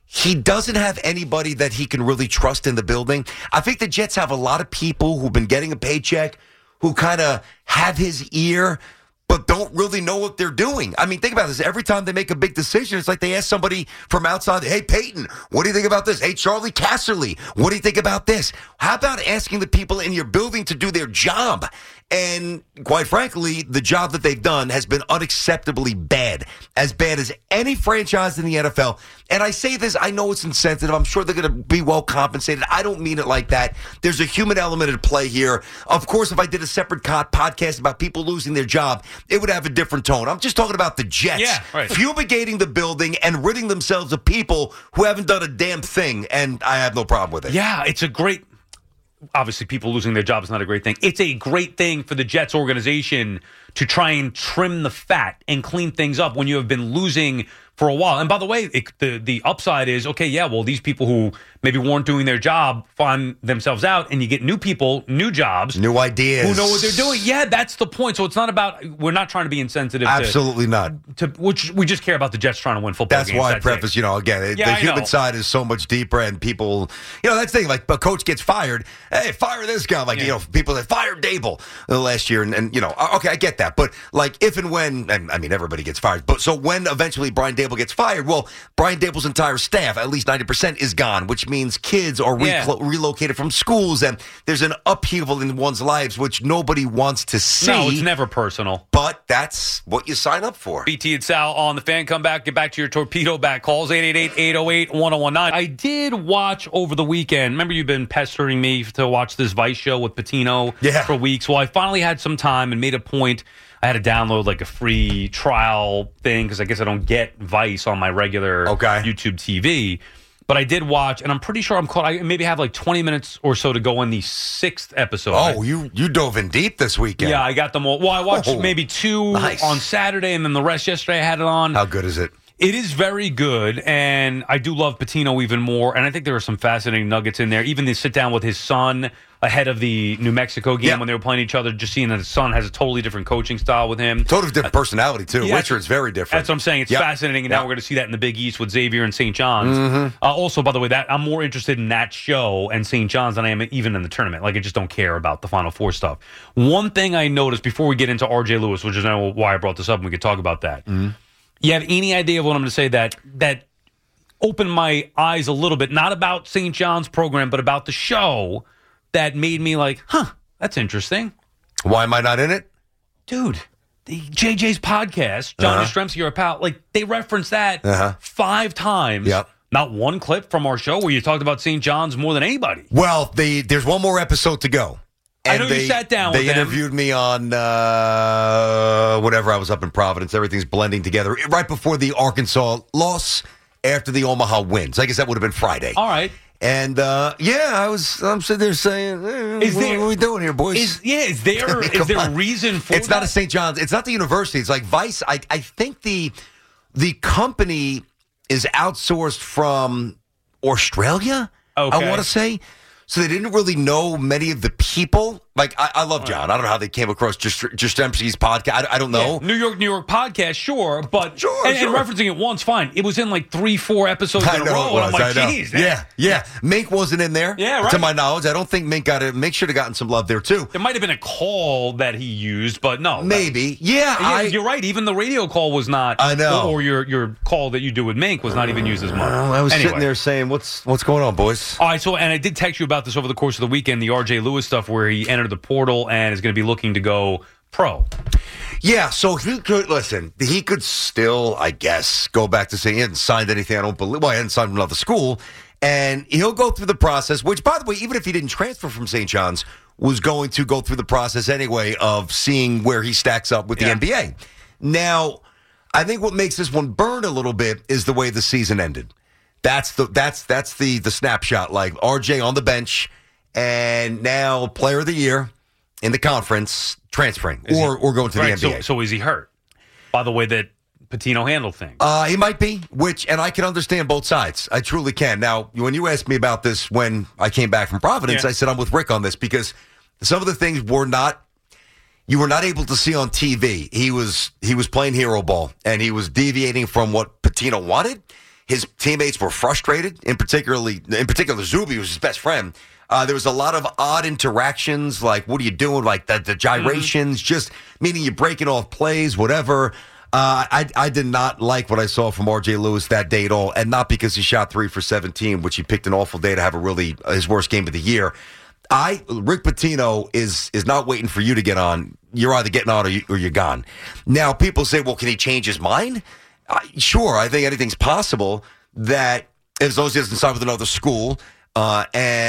he doesn't have anybody that he can really trust in the building. I think the Jets have a lot of people who've been getting a paycheck who kind of have his ear, but don't really know what they're doing. I mean, think about this. Every time they make a big decision, it's like they ask somebody from outside, hey, Peyton, what do you think about this? Hey, Charlie Casserly, what do you think about this? How about asking the people in your building to do their job? And quite frankly, the job that they've done has been unacceptably bad, as bad as any franchise in the N F L. And I say this, I know it's insensitive. I'm sure they're going to be well compensated. I don't mean it like that. There's a human element at play here. Of course, if I did a separate podcast about people losing their job, it would have a different tone. I'm just talking about the Jets yeah, right. fumigating the building and ridding themselves of people who haven't done a damn thing, and I have no problem with it. Yeah, it's a great... Obviously, people losing their job is not a great thing. It's a great thing for the Jets organization to try and trim the fat and clean things up when you have been losing for a while. And by the way, it, the the upside is, okay, yeah, well, these people who maybe weren't doing their job find themselves out, and you get new people, new jobs. New ideas. Who know what they're doing. Yeah, that's the point. So it's not about, we're not trying to be insensitive. Absolutely to, not. To, which we just care about the Jets trying to win football that's games. Why that's I preface, it. you know, again, it, yeah, the I human know. side is so much deeper, and people, you know, that's the thing, like a coach gets fired, hey, fire this guy. Like, yeah. you know, people that fired Dable last year, and, and, you know, okay, I get that. But, like, if and when, and I mean, everybody gets fired, but so when eventually Brian Dable gets fired, well, Brian Dable's entire staff, at least ninety percent, is gone, which means kids are Yeah. reclo- relocated from schools, and there's an upheaval in one's lives, which nobody wants to see. No, it's never personal. But that's what you sign up for. B T and Sal on the Fan. Come back. Get back to your torpedo back calls. eight eight eight, eight oh eight, one oh one nine. I did watch over the weekend. Remember, you've been pestering me to watch this Vice show with Patino yeah. for weeks. Well, I finally had some time and made a point. I had to download like a free trial thing because I guess I don't get Vice on my regular okay. YouTube T V. But I did watch, and I'm pretty sure I'm caught. I maybe have like twenty minutes or so to go in the sixth episode. Oh, you you dove in deep this weekend. Yeah, I got them all. Well, I watched oh, maybe two nice. on Saturday, and then the rest yesterday I had it on. How good is it? It is very good, and I do love Patino even more, and I think there are some fascinating nuggets in there. Even the sit down with his son ahead of the New Mexico game yeah. when they were playing each other, just seeing that his son has a totally different coaching style with him. Totally different personality, too. Yeah, Richard's very different. That's what I'm saying. It's yep. fascinating, and yep. now we're going to see that in the Big East with Xavier and Saint John's. Mm-hmm. Uh, also, by the way, that I'm more interested in that show and Saint John's than I am even in the tournament. Like, I just don't care about the Final Four stuff. One thing I noticed before we get into R J Lewis, which is why I brought this up, and we could talk about that. Mm-hmm. You have any idea of what I'm going to say that that opened my eyes a little bit, not about Saint John's program, but about the show that made me like, huh, that's interesting. Why am I not in it? Dude, the J J's podcast, John uh-huh. Yastrzemski, your pal, like they referenced that uh-huh. five times. Yep. Not one clip from our show where you talked about Saint John's more than anybody. Well, they, there's one more episode to go. And I know they, you sat down They with them. interviewed me on uh, whatever. I was up in Providence. Everything's blending together. Right before the Arkansas loss, after the Omaha wins. I guess that would have been Friday. All right. And, uh, yeah, I was, I'm sitting there saying, eh, is what, there, what are we doing here, boys? Is, yeah, is there, is there a reason for It's that? not a Saint John's. It's not the university. It's like Vice. I, I think the the company is outsourced from Australia, okay. I want to say. So they didn't really know many of the people. Like, I, I love John. I don't know how they came across just Jastrzemski's podcast. I, I don't know. Yeah, New York, New York podcast, sure. But sure, and, sure. and referencing it once, fine. It was in like three, four episodes I in a know row. it was, And I'm like, I know. geez. Yeah, yeah. Mink wasn't in there. Yeah, right. To my knowledge. I don't think Mink got it. Mink should have gotten some love there, too. There might have been a call that he used, but no. Maybe. Yeah. yeah I, you're right. Even the radio call was not. I know. Or, or your, your call that you do with Mink was not even used as much. Well, I was anyway. sitting there saying, what's what's going on, boys? All right, so, and I did text you about this over the course of the weekend, the R J Lewis stuff where he entered the portal and is going to be looking to go pro. Yeah, so he could, listen, he could still, I guess, go back to saying he hadn't signed anything. I don't believe, well, he hadn't signed another school. And he'll go through the process, which, by the way, even if he didn't transfer from Saint John's, was going to go through the process anyway of seeing where he stacks up with the yeah. N B A. Now, I think what makes this one burn a little bit is the way the season ended. That's the that's that's the the snapshot. Like R J on the bench, and now player of the year in the conference transferring Is or he, or going to right, the N B A. So, so is he hurt by the way that Patino handled things? Uh, he might be, which, and I can understand both sides. I truly can. Now, when you asked me about this when I came back from Providence, yeah. I said I'm with Rick on this because some of the things were not, you were not able to see on T V. He was he was playing hero ball, and he was deviating from what Patino wanted. His teammates were frustrated, in particularly, in particular, Zuby was his best friend. Uh, there was a lot of odd interactions, like, what are you doing? Like the, the gyrations, mm-hmm. just meaning you're breaking off plays, whatever. Uh, I, I did not like what I saw from R J Lewis that day at all, and not because he shot three for seventeen, which he picked an awful day to have a really, his worst game of the year. I Rick Pitino is is not waiting for you to get on. You're either getting on or, you, or you're gone. Now, people say, well, can he change his mind? Uh, sure, I think anything's possible. That as long as he doesn't sign with another school uh,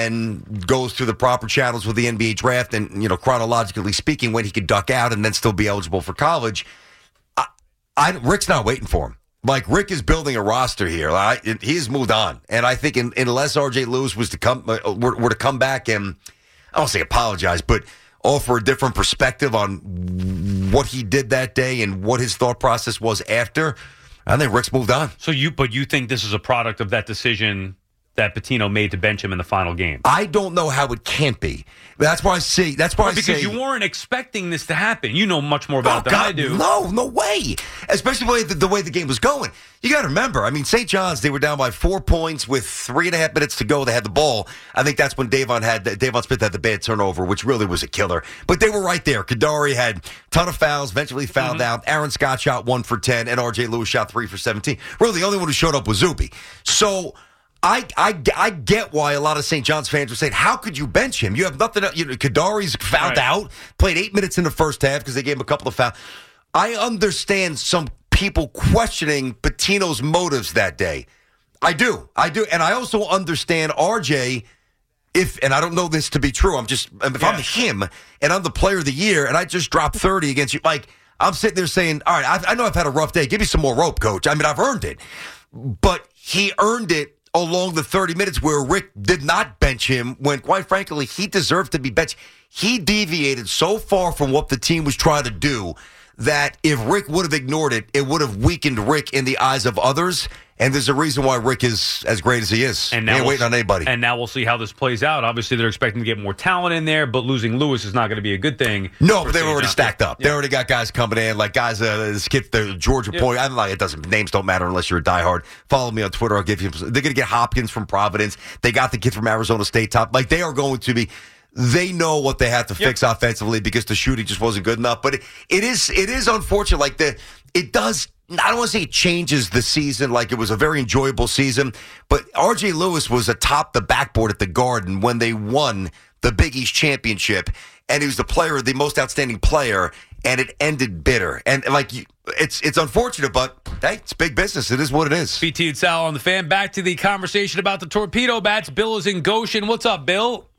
and goes through the proper channels with the N B A draft, and you know, chronologically speaking, when he could duck out and then still be eligible for college. I, I, Rick's not waiting for him. Like, Rick is building a roster here. I, it, he has moved on. And I think in, unless R J Lewis was to come, uh, were, were to come back and, I don't say apologize, but offer a different perspective on what he did that day and what his thought process was after, I think Rick's moved on. So you, but you think this is a product of that decision that Pitino made to bench him in the final game? I don't know how it can't be. That's why I say. That's why well, I because say you weren't expecting this to happen. You know much more about oh, it than God, I do. No, no way. Especially the way the, the way the game was going. You got to remember. I mean, Saint John's, they were down by four points with three and a half minutes to go. They had the ball. I think that's when Davon had Davon Smith had the bad turnover, which really was a killer. But they were right there. Kadari had a ton of fouls, eventually fouled mm-hmm. out. Aaron Scott shot one for ten, and R J Lewis shot three for seventeen. Really, the only one who showed up was Zuby. So. I, I, I get why a lot of Saint John's fans were saying, how could you bench him? You have nothing else. You know, Kadari's fouled right. out, played eight minutes in the first half because they gave him a couple of fouls. I understand some people questioning Pitino's motives that day. I do. I do. And I also understand R J, if, and I don't know this to be true, I'm just, if yeah. I'm him and I'm the player of the year and I just dropped thirty against you, like, I'm sitting there saying, all right, I've, I know I've had a rough day. Give me some more rope, coach. I mean, I've earned it. But he earned it along the thirty minutes where Rick did not bench him when, quite frankly, he deserved to be benched. He deviated so far from what the team was trying to do that if Rick would have ignored it, it would have weakened Rick in the eyes of others. And there's a reason why Rick is as great as he is. And now he ain't we'll, waiting on anybody. And now we'll see how this plays out. Obviously, they're expecting to get more talent in there, but losing Lewis is not going to be a good thing. No, but they were already stacked up. Yeah. They already got guys coming in, like guys, uh, this kid, the Georgia yeah. boy. I'm like, it doesn't. Names don't matter unless you're a diehard. Follow me on Twitter. I'll give you. They're going to get Hopkins from Providence. They got the kid from Arizona State. Top, like they are going to be. They know what they have to fix yep. offensively because the shooting just wasn't good enough. But it, it is it is unfortunate. Like the it does. I don't want to say it changes the season. Like it was a very enjoyable season, but R J Lewis was atop the backboard at the Garden when they won the Big East championship, and he was the player, the most outstanding player, and it ended bitter. And like it's it's unfortunate, but hey, it's big business. It is what it is. B T and Sal on the Fan. Back to the conversation about the torpedo bats. Bill is in Goshen. What's up, Bill?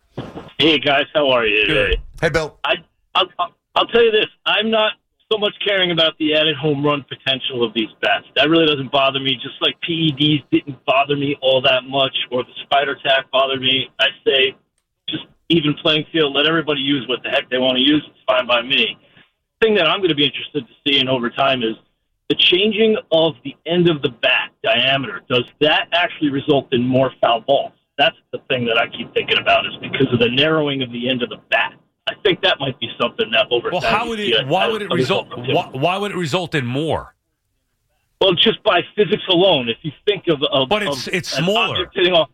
Hey guys, how are you today? Good. Hey, Bill. I I'll, I'll tell you this. I'm not so much caring about the added home run potential of these bats. That really doesn't bother me, just like P E Ds didn't bother me all that much, or the spider tack bothered me. I say just even playing field, let everybody use what the heck they want to use. It's fine by me. The thing that I'm going to be interested to see in over time is the changing of the end of the bat diameter. Does that actually result in more foul balls? That's the thing that I keep thinking about, is because of the narrowing of the end of the bat. I think that might be something that over well, time. How would it, why would it result? Why, why would it result in more? Well, just by physics alone. If you think of, of but it's of it's smaller. Off,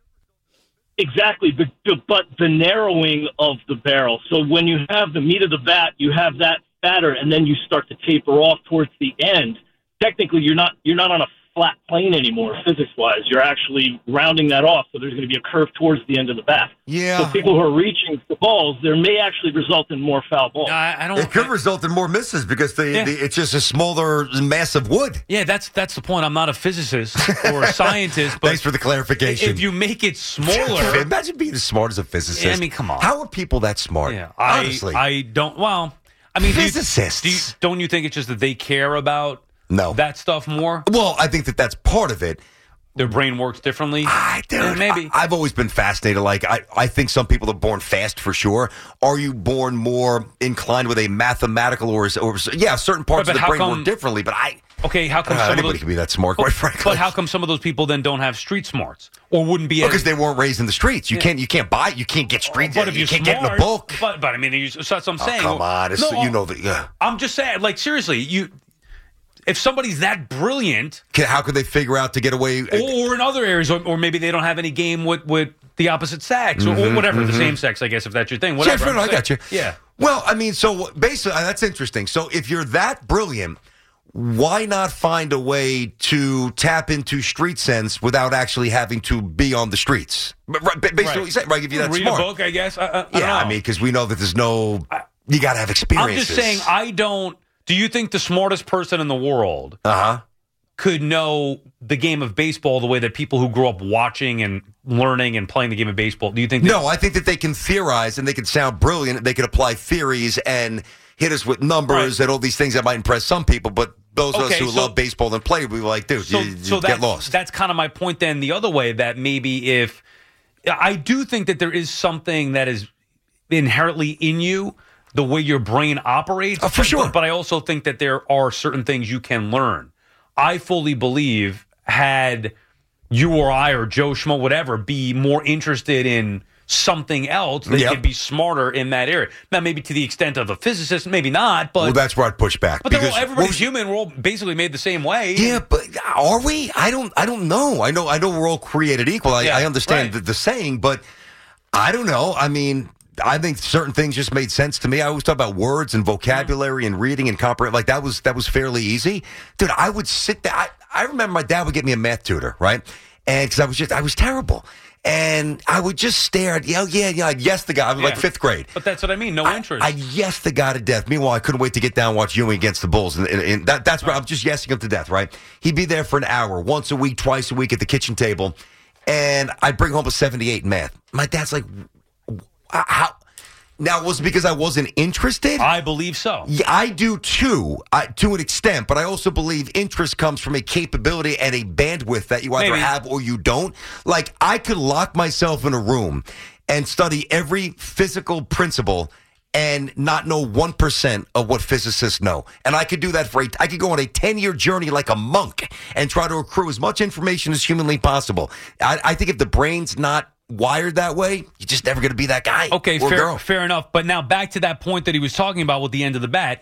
exactly, but but the narrowing of the barrel. So when you have the meat of the bat, you have that fatter, and then you start to taper off towards the end. Technically, you're not you're not on a flat plane anymore, physics-wise. You're actually rounding that off, so there's going to be a curve towards the end of the bat. Yeah. So people who are reaching for balls, there may actually result in more foul balls. I, I don't. It could I, result in more misses because the, yeah. the it's just a smaller mass of wood. Yeah, that's that's the point. I'm not a physicist or a scientist, but thanks for the clarification. If you make it smaller, imagine being as smart as a physicist. Yeah, I mean, come on. How are people that smart? Yeah, honestly, I, I don't. Well, I mean, physicists. Do you, do you, don't you think it's just that they care about? No. That stuff more? Well, I think that that's part of it. Their brain works differently? I do. Yeah, maybe. I, I've always been fascinated. Like, I, I think some people are born fast for sure. Are you born more inclined with a mathematical or, or yeah, certain parts right, of the brain come, work differently, but I... Okay, how come uh, some anybody of those, can be that smart, quite but, frankly. But how come some of those people then don't have street smarts? Or wouldn't be... Because they weren't raised in the streets. You yeah. can't You can't buy You can't get street... But if you you're can't smart, get in a book. But, but I mean, you, so that's what I'm saying. Oh, come on. It's, no, you know that... Yeah. I'm just saying, like, seriously, you... if somebody's that brilliant, Can, how could they figure out to get away? or in other areas, or, or maybe they don't have any game with, with the opposite sex, or, or Mhm, whatever, the mhm. same sex, I guess, if that's your thing. Whatever. Yeah, no, I'm I got saying. you. Yeah. Well, I mean, so basically, that's interesting. So if you're that brilliant, why not find a way to tap into street sense without actually having to be on the streets? But, right, basically, Right. what you said, right? If you're that Read smart, a book, I guess. I, I, I yeah. don't know. I mean, because we know that there's no, you got to have experiences. I'm just saying, I don't. Do you think the smartest person in the world uh-huh. could know the game of baseball the way that people who grew up watching and learning and playing the game of baseball? Do you think? That, No, I think that they can theorize and they can sound brilliant. They can apply theories and hit us with numbers and all these things that might impress some people, but those of us Okay, who so- love baseball and play, we were like, dude, So, you, you so get that's, lost. that's kind of my point then the other way, that maybe if I do think that there is something that is inherently in you, the way your brain operates. Oh, for sure. But, but I also think that there are certain things you can learn. I fully believe had you or I or Joe Schmo, whatever, be more interested in something else, they Yep. could be smarter in that area. Now, maybe to the extent of a physicist, maybe not, but well, that's where I'd push back. but they're all, because- everybody's human. We're all basically made the same way. Yeah, but are we? I don't. I don't know. I know. I know we're all created equal. I, Yeah, I understand right. the, the saying, but I don't know. I mean, I think certain things just made sense to me. I always talk about words and vocabulary and reading and comprehend. Like that was that was fairly easy, dude. I would sit there. I, I remember my dad would get me a math tutor, right? And because I was just I was terrible. And I would just stare at, yeah, yeah, yeah, I'd yes the guy. I was like Yeah. fifth grade. But that's what I mean. No interest. I yes the guy to death. Meanwhile, I couldn't wait to get down and watch Ewing against the Bulls. And, and, and that, that's where I'm just yesing him to death, right? He'd be there for an hour, once a week, twice a week at the kitchen table. And I'd bring home a seventy-eight in math. My dad's like, how? Now, was it because I wasn't interested? I believe so. Yeah, I do too, I, to an extent. But I also believe interest comes from a capability and a bandwidth that you either Maybe. have or you don't. Like, I could lock myself in a room and study every physical principle and not know one percent of what physicists know. And I could do that for a, I could go on a ten-year journey like a monk and try to accrue as much information as humanly possible. I, I think if the brain's not wired that way, you're just never going to be that guy. Okay, or fair, girl. fair enough. But now back to that point that he was talking about with the end of the bat.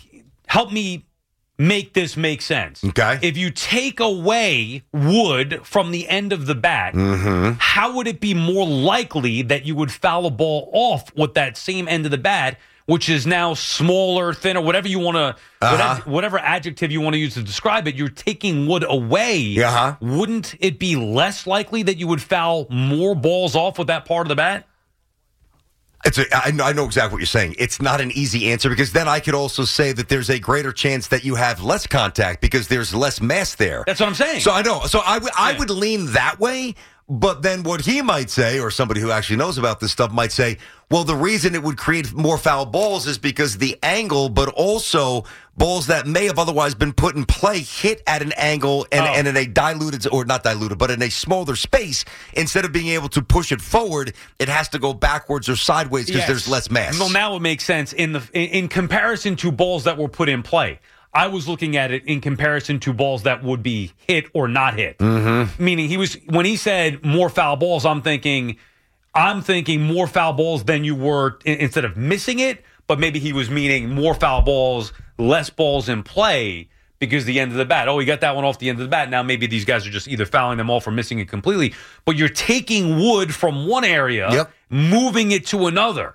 Help me make this make sense. Okay. If you take away wood from the end of the bat, Mm-hmm. how would it be more likely that you would foul a ball off with that same end of the bat, which is now smaller, thinner, whatever you want to, Uh-huh. whatever, whatever adjective you want to use to describe it, you're taking wood away. Uh-huh. Wouldn't it be less likely that you would foul more balls off with that part of the bat? It's a, I, know, I know exactly what you're saying. It's not an easy answer because then I could also say that there's a greater chance that you have less contact because there's less mass there. That's what I'm saying. So I know. So I, w- I would lean that way. But then what he might say, or somebody who actually knows about this stuff might say, well, the reason it would create more foul balls is because the angle, but also balls that may have otherwise been put in play hit at an angle and, Oh. and in a diluted, or not diluted, but in a smaller space. Instead of being able to push it forward, it has to go backwards or sideways because Yes. there's less mass. Well, now it makes sense in the in, in comparison to balls that were put in play. I was looking at it in comparison to balls that would be hit or not hit. Mm-hmm. Meaning he was when he said more foul balls, I'm thinking I'm thinking more foul balls than you were in, instead of missing it, but maybe he was meaning more foul balls, less balls in play because the end of the bat. Oh, he got that one off the end of the bat. Now maybe these guys are just either fouling them off or missing it completely. But you're taking wood from one area, Yep. moving it to another.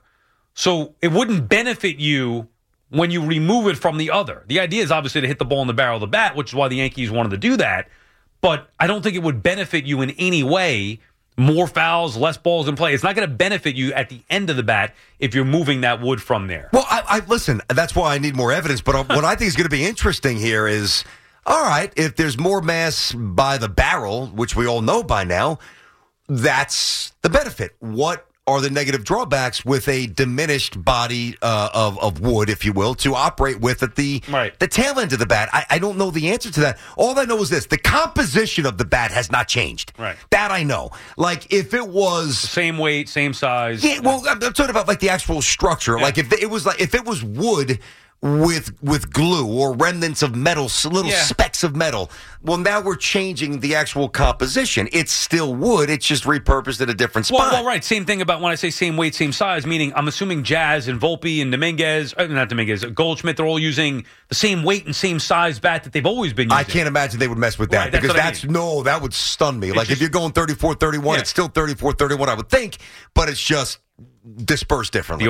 So it wouldn't benefit you when you remove it from the other. The idea is obviously to hit the ball in the barrel of the bat, which is why the Yankees wanted to do that. But I don't think it would benefit you in any way. More fouls, less balls in play. It's not going to benefit you at the end of the bat if you're moving that wood from there. Well, I, I listen. That's why I need more evidence. But what I think is going to be interesting here is, all right, if there's more mass by the barrel, which we all know by now, that's the benefit. What are the negative drawbacks with a diminished body uh, of of wood, if you will, to operate with at the Right. the tail end of the bat? I, I don't know the answer to that. All I know is this: the composition of the bat has not changed. Right. That I know. Like if it was Same weight, same size. yeah, well, I'm I'm talking about like the actual structure. Like if it was like if it was wood with with glue or remnants of metal, little Yeah. specks of metal. Well, now we're changing the actual composition. It's still wood. It's just repurposed at a different spot. Well, well, right. Same thing about when I say same weight, same size, meaning I'm assuming Jazz and Volpe and Dominguez, uh, not Dominguez, Goldschmidt, they're all using the same weight and same size bat that they've always been using. I can't imagine they would mess with that Right, that's because what I that's, no, that would stun me. like just- if you're going thirty-four thirty-one, Yeah. it's still thirty-four thirty-one, I would think, but it's just dispersed differently.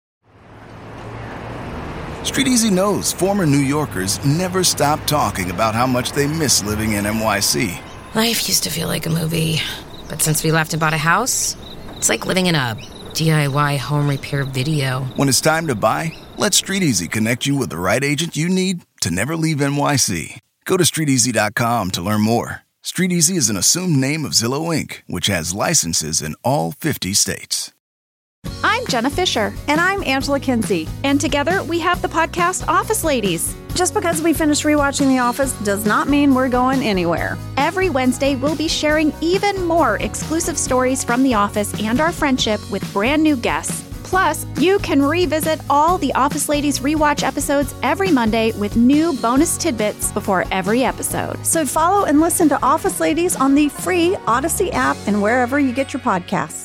Street Easy knows former New Yorkers never stop talking about how much they miss living in N Y C. Life used to feel like a movie, but since we left and bought a house, it's like living in a D I Y home repair video. When it's time to buy, let Street Easy connect you with the right agent you need to never leave N Y C. Go to street easy dot com to learn more. Street Easy is an assumed name of Zillow Incorporated, which has licenses in all fifty states. I'm Jenna Fisher. And I'm Angela Kinsey. And together we have the podcast Office Ladies. Just because we finished rewatching The Office does not mean we're going anywhere. Every Wednesday, we'll be sharing even more exclusive stories from The Office and our friendship with brand new guests. Plus, you can revisit all the Office Ladies rewatch episodes every Monday with new bonus tidbits before every episode. So follow and listen to Office Ladies on the free Odyssey app and wherever you get your podcasts.